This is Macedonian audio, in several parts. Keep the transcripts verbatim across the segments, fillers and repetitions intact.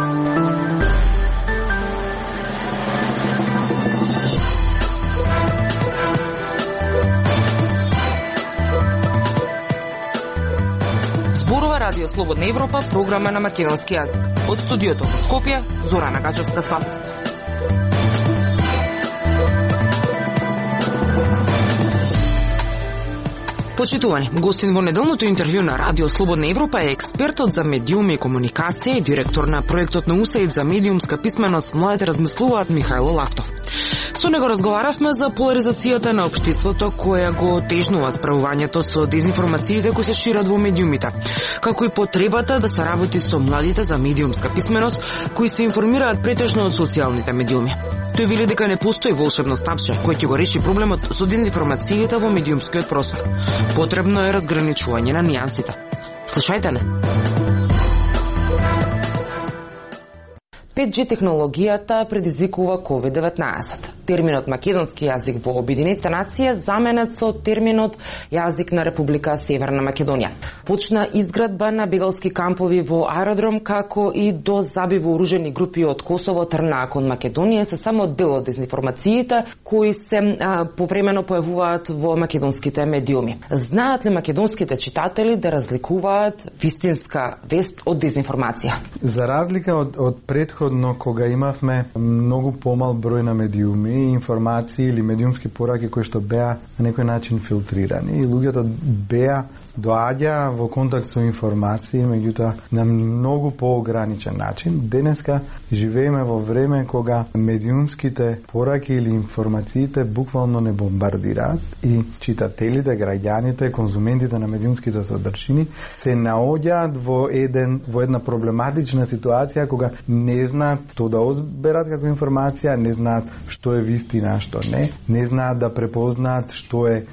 Радио Слободна Европа, програма на македонски јазик. Од студиото во Скопје, Зорана Гачевска-Спасовска. Почитувани, гостин во неделното интервју на Радио Слободна Европа е експертот за медиуми и комуникација и директор на проектот на УСАИД за медиумска писменост Младите размислуваат Михајло Лактов. Со него разговаравме за поларизацијата на општеството која го тежнува справувањето со дезинформациите кои се шират во медиумите, како и потребата да се работи со младите за медиумска писменост кои се информираат претежно од социјалните медиуми. Тој вели дека не постои волшебно стапче кој ќе го реши проблемот со дезинформациите во медиумскиот простор. Потребно е разграничување на нијансите. Слушајте не. пет джи технологијата предизвикува ковид деветнаесет. Терминот македонски јазик во Обединетите нации е заменет со терминот јазик на Република Северна Македонија. Почна изградба на бегалски кампови во аеродром, како и до заби вооружени групи од Косово трнаа кон Македонија се само дел од дезинформациите кои се а, повремено појавуваат во македонските медиуми. Знаат ли македонските читатели да разликуваат вистинска вест од дезинформација? За разлика од, од предходно кога имавме многу помал број на медиуми, информации или медиумски пораки кои што беа на некој начин филтрирани и луѓето беа доаѓа во контакт со информации, меѓутоа на многу поограничен начин. Денеска живееме во време кога медиумските пораки или информациите буквално не бомбардираат и читателите, граѓаните, конзументите на медиумските содржини се наоѓаат во еден во една проблематична ситуација кога не знаат што да одберат како информација, не знаат што е вистина, што не, не знаат да препознаат што е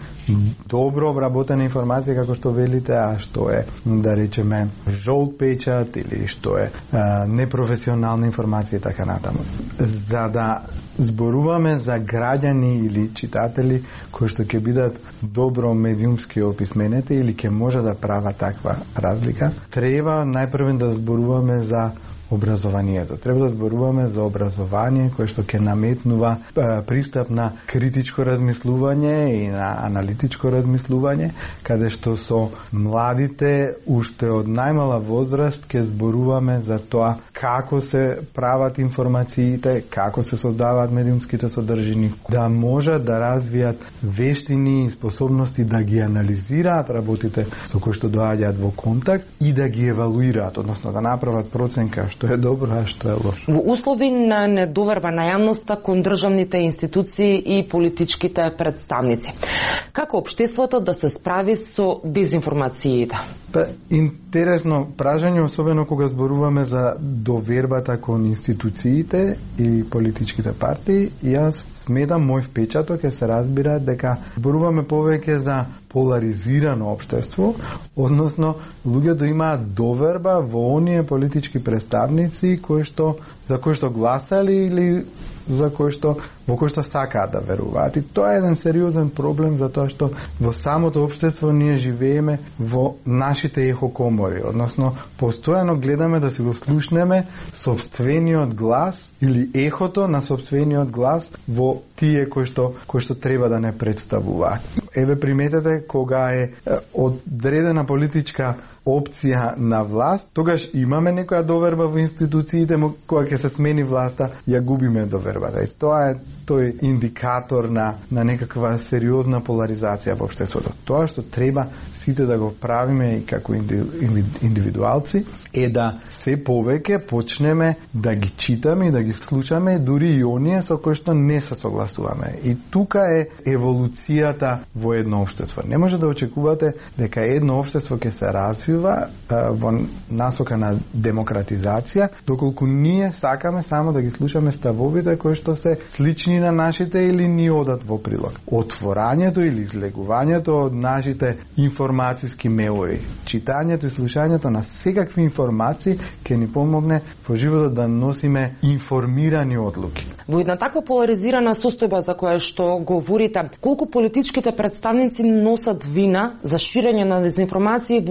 добро обработена информација како што велите, а што е, да речеме, жолт печат или што е а, непрофесионална информација и така натаму. За да зборуваме за граѓани или читатели кои што ќе бидат добро медиумски описменети или ќе може да прават таква разлика, треба најпрво да зборуваме за образованието. Треба да зборуваме за образование кое што ќе наметнува е, пристап на критичко размислување и на аналитичко размислување, каде што со младите уште од најмала возраст ќе зборуваме за тоа како се прават информациите, како се создаваат медиумските содржини, да можат да развијат вештини и способности да ги анализираат работите со кои што доаѓаат во контакт и да ги евалуираат, односно да направат проценка што е добро, а што е лошо. Во услови на недоверба на јавноста кон државните институции и политичките представници, како општеството да се справи со дезинформациите? Па, интересно прашање, особено кога зборуваме за довербата кон институциите и политичките партии. Јас сметам, мој впечаток е се разбира дека зборуваме повеќе за поларизирано општество, односно луѓето имаат доверба во оние политички представници кои што за кои што гласали или за кои што во кои што сакаат да веруваат. И тоа е еден сериозен проблем затоа што во самото општество ние живееме во нашите ехокомори, односно постојано гледаме да си го слушнеме сопствениот глас или ехото на сопствениот глас во тие кои што кои што треба да не представуваат. Еве приметете кога е одредена политичка опција на власт, тогаш имаме некоја доверба во институциите, кога ќе се смени власта, ја губиме довербата. И тоа е тој индикатор на на некаква сериозна поларизација во општеството. Тоа што треба сите да го правиме и како индивидуалци е да се повеќе почнеме да ги читаме и да ги слушаме дури и оние со кои што не се согласуваме. И тука е еволуцијата во едно општество. Не може да очекувате дека едно општество ќе се развива а, во насока на демократизација, доколку ние сакаме само да ги слушаме ставовите кои што се слични на нашите или ни одат во прилог. Отворањето или излегувањето од нашите информацијски меури, читањето и слушањето на секакви информации ќе ни помогне во животот да носиме информирани одлуки. Во една таква поларизирана состојба за која што говорите, колку политичките представници носат вина за ширење на дезинформации во период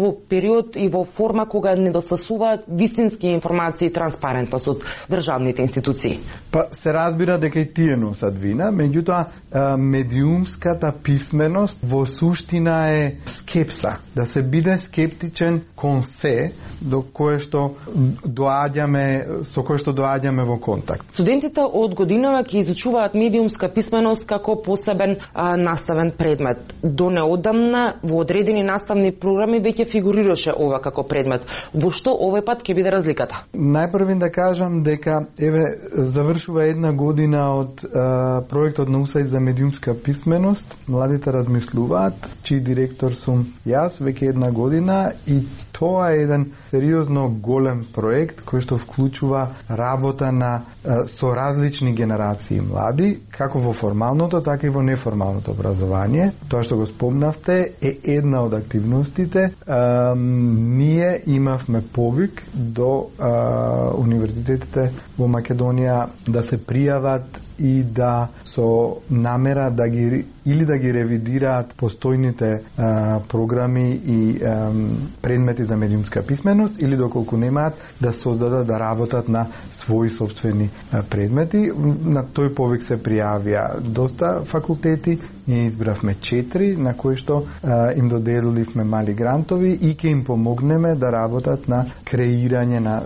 период и во форма кога недостасуваат вистински информации и транспарентност од државните институции? Па се разбира дека и тие носат вина, меѓутоа медиумската писменост во суштина е скепса, да се биде скептичен кон се до кое што доаѓаме, со кое што доаѓаме во контакт. Студентите од годинава ќе изучуваат медиумска писменост како посебен а, наставен предмет. До неодамна во одредени наставни програми веќе фигурираше ова како предмет. Во што овој пат ќе биде разликата? Најпрвин да кажам дека еве завршува една година од а, проектот на УСАИД за медиумска писменост. Младите размислуваат, чиј директор сум јас веќе една година, и тоа е еден сериозно голем проект кој што вклучува работа на со различни генерации млади, како во формалното, така и во неформалното образование. Тоа што го спомнавте е една од активностите. А, ние имавме повик до а, универзитетите во Македонија да се пријават и да со намера да ги или да ги ревидираат постојните а, програми и а, предмети за медиумска писменост, или доколку немаат да создадат, да работат на своји сопствени а, предмети. На тој повик се пријавија доста факултети, ние избравме четири на кои што а, им доделивме мали грантови и ќе им помогнеме да работат на креирање на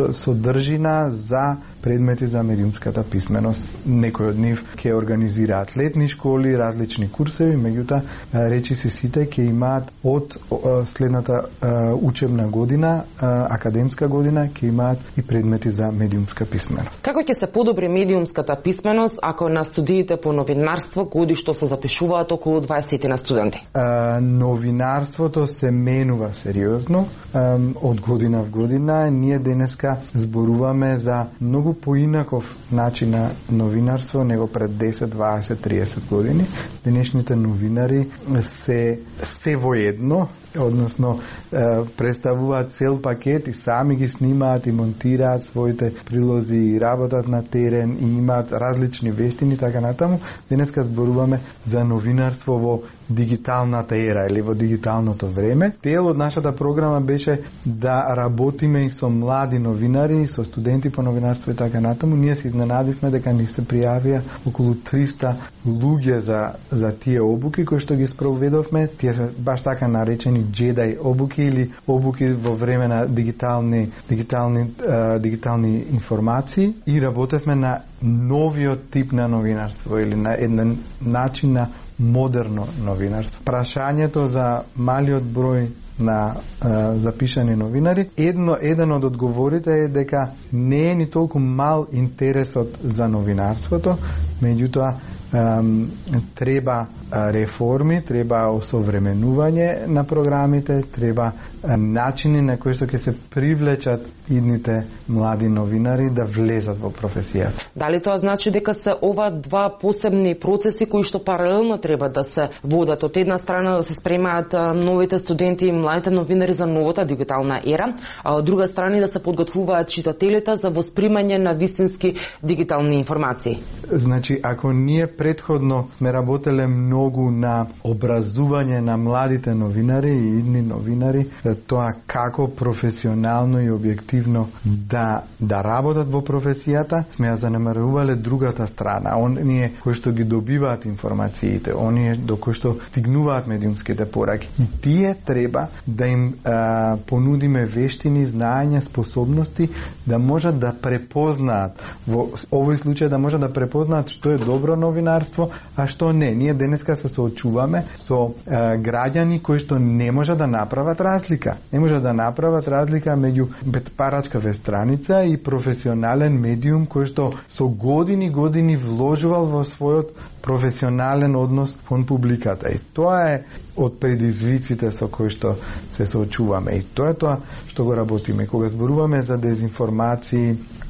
содржина за предмети за медиумската писменост. Некои од нив ќе организираат летни школи, различни курсеви, меѓутоа речиси сите ќе имаат од следната учебна година, академска година, ќе имаат и предмети за медиумска писменост. Како ќе се подобри медиумската писменост ако на студиите по новинарство годишно се запишуваат околу дваесет на студенти? А, новинарството се менува сериозно а, од година в година. Ние денеска зборуваме за многу поинаков начин на новинарство него пред десет, дваесет, триесет години. Денешните новинари се се воедно, односно представуваат цел пакет и сами ги снимаат и монтираат своите прилози и работат на терен и имаат различни вештини, така натаму. Денеска зборуваме за новинарство во дигиталната ера или во дигиталното време. Дел од нашата програма беше да работиме и со млади новинари, со студенти по новинарство и така натаму. Ние се изненадивме дека ни се пријавија околу триста луѓе за, за тие обуки кои што ги спроведовме. Тие се баш така наречени джедај обуки или обуки во време на дигитални, дигитални, uh, дигитални информации, и работевме на новиот тип на новинарство или на еден начин на модерно новинарство. Прашањето за малиот број на uh, запишани новинари, едно еден од одговорите е дека не е ни толку мал интересот за новинарството, меѓутоа um, треба реформи, треба осовременување на програмите, треба начини на кои што ќе се привлечат идните млади новинари да влезат во професијата. Дали тоа значи дека се ова два посебни процеси кои што паралелно треба да се водат? Од една страна да се спремаат новите студенти и младите новинари за новата дигитална ера, а од друга страна да се подготвуваат читателите за воспримање на вистински дигитални информации. Значи, ако ние претходно сме работеле многу на образување на младите новинари и идни новинари, тоа како професионално и објективно да да работат во професијата, сме ја занемарувале другата страна. Оние кои што ги добиваат информациите, оние до кои што стигнуваат медиумските пораки. И тие треба да им а, понудиме вештини, знаења, способности да можат да препознаат, во овој случај да можат да препознаат што е добро новинарство, а што не. Ние денеска се соочуваме со а, граѓани кои што не може да направат разлика. Не може да направат разлика меѓу бетпарачка веб страница и професионален медиум кој што со години години вложувал во својот професионален однос кон публиката. И тоа е од предизвиците со кои што се соочуваме. И тоа е тоа што го работиме. Кога зборуваме за дезинформации,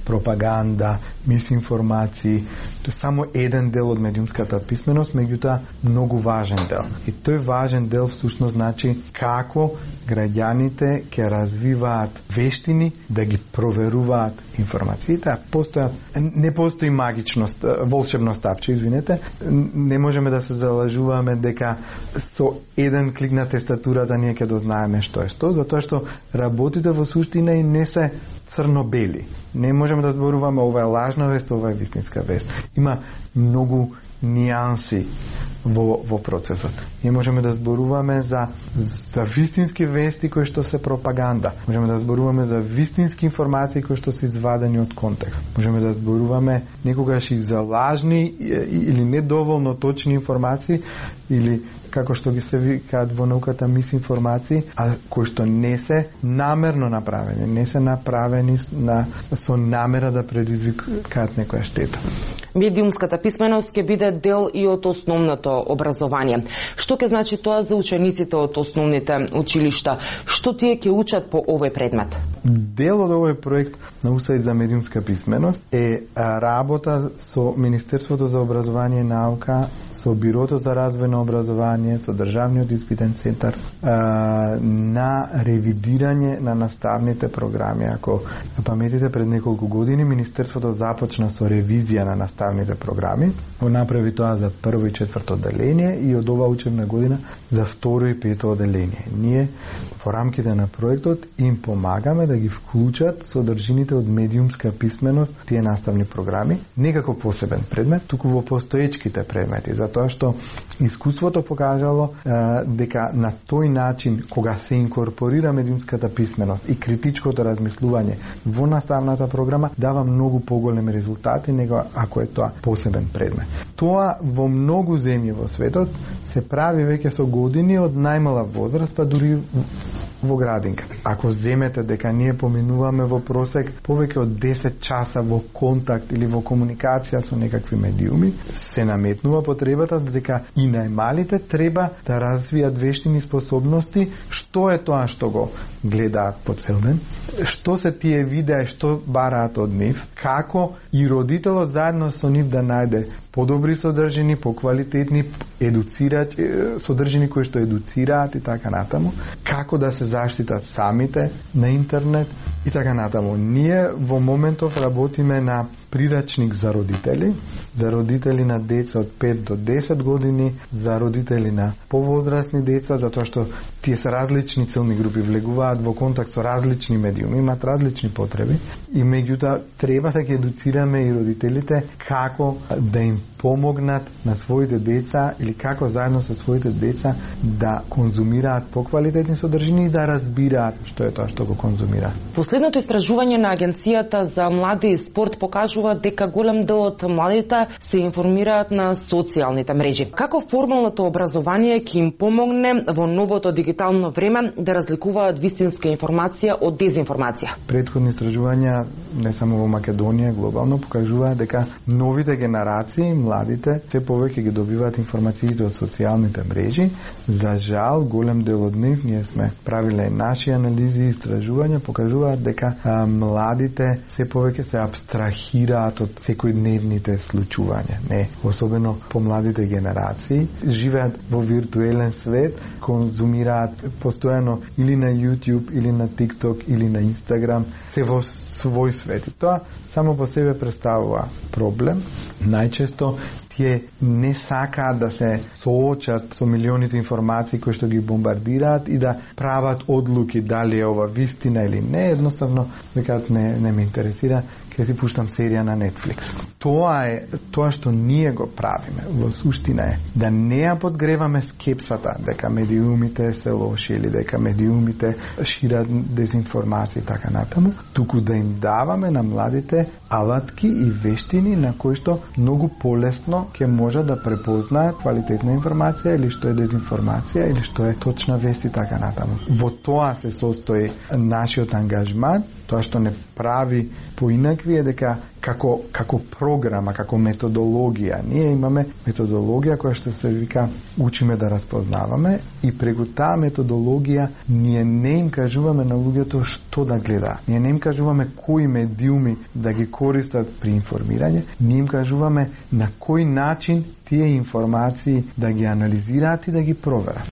пропаганда, мисинформации. Тоа е само еден дел од медиумската писменост, меѓутоа многу важен дел. И тој важен дел всушност значи како граѓаните ќе развиваат вештини да ги проверуваат информациите, а постоја не постои магичност, волшебно стапче, извинете. Не можеме да се залажуваме дека со еден клик на тестатурата ние ќе дознаеме што е што, затоа што работите во суштина и не се црно-бели. Не можеме да зборуваме ова е лажна вест, ова е вистинска вест. Има многу нијанси во, во процесот. Ние можеме да зборуваме за, за вистински вести кои што се пропаганда. Можеме да зборуваме за вистински информации кои што се извадени од контекст. Можеме да зборуваме некогаш и за лажни или недоволно точни информации или како што ги се викаат во науката мисинформации, а кои што не се намерно направени, не се направени на, со намера да предизвикаат некоја штета. Медиумската писменост ќе биде дел и од основното образование. Што ќе значи тоа за учениците од основните училишта? Што тие ќе учат по овој предмет? Дел од овој проект на УСАИД за медиумска писменост е работа со Министерството за образование и наука, со Бирото за развој на образование, со Државниот испитен центар на ревидирање на наставните програми. Ако паметите, пред неколку години Министерството започна со ревизија на наставните програми. Го направи тоа за прво и четврто одделение и од оваа учебна година за второ и пето одделение. Ние во рамките на проектот им помагаме да ги вклучат содржините од медиумска писменост тие наставни програми, не како посебен предмет, туку во постоечките предмети, затоа што искуството покажало е, дека на тој начин, кога се инкорпорира медиумската писменост и критичкото размислување во наставната програма, дава многу поголеми резултати него ако е тоа посебен предмет. Тоа во многу земји во светот се прави веќе со години од најмала возраст, а дури во градинка. Ако земете дека ние поминуваме во просек повеќе од десет часа во контакт или во комуникација со некакви медиуми, се наметнува потребата дека и најмалите треба да развијат вештини способности. Што е тоа што го гледаат по цел ден? Што се тие видеа, што бараат од нив? Како и родителот заедно со нив да најде подобри содржини, поквалитетни, едуцираат, содржини кои што едуцираат и така натаму, како да се заштитат самите на интернет и така натаму. Ние во моментов работиме на прирачник за родители, за родители на деца од пет до десет години, за родители на повозрастни деца, затоа што тие се различни целни групи, влегуваат во контакт со различни медиуми, имаат различни потреби и меѓутоа треба да ги едуцираме и родителите како да им помогнат на своите деца или како заедно со своите деца да конзумираат поквалитетни содржини и да разбираат што е тоа што го конзумираат. Последното истражување на Агенцијата за млади и спорт покажува дека голем дел од младите се информираат на социјалните мрежи. Како формалното образование ќе им помогне во новото дигитално време да разликуваат вистинска информација од дезинформација? Претходни истражувања не само во Македонија, глобално покажуваат дека новите генерации, младите, се повеќе ги добиваат информациите од социјалните мрежи. За жал, голем дел од нив, ние сме правиле наши анализи и истражувања, покажуваат дека а, младите се повеќе се абстрахираат од секојдневните случувања. Не, особено помладите генерации, живеат во виртуелен свет, конзумираат постојано или на YouTube, или на TikTok, или на Instagram, се во свој свет. И тоа само по себе представува проблем. Најчесто тие не сакаат да се соочат со милионите информации кои што ги бомбардираат и да прават одлуки дали е ова вистина или не. Едноставно векаат не, не ме интересира, ќе си пуштам серија на Netflix. Тоа е тоа што ние го правиме. Во суштина е да не ја подгреваме скепсата дека медиумите се лоши или дека медиумите шират дезинформација и така натаму, туку да им даваме на младите алатки и вештини на кои што многу полесно како ќе може да препознаат квалитетна информација или што е дезинформација или што е точна вест и така натаму. Во тоа се состои нашиот ангажман. Тоа што не прави поинакви е дека како како програма, како методологија, ние имаме методологија која што се вика учиме да распознаваме и преку таа методологија ние не им кажуваме на луѓето што да гледаат. Ние не им кажуваме кои медиуми да ги користат при информирање, ние им кажуваме на кој начин тие информации да ги анализираат и да ги проверат.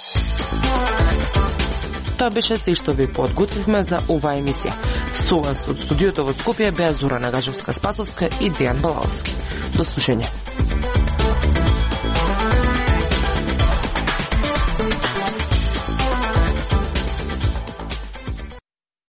Тоа беше се што ви подготвивме за оваа емисија. Со вас од студиото во Скопје беа Зорана Гажевска-Спасовска и Дејан Балаовски. До слушање.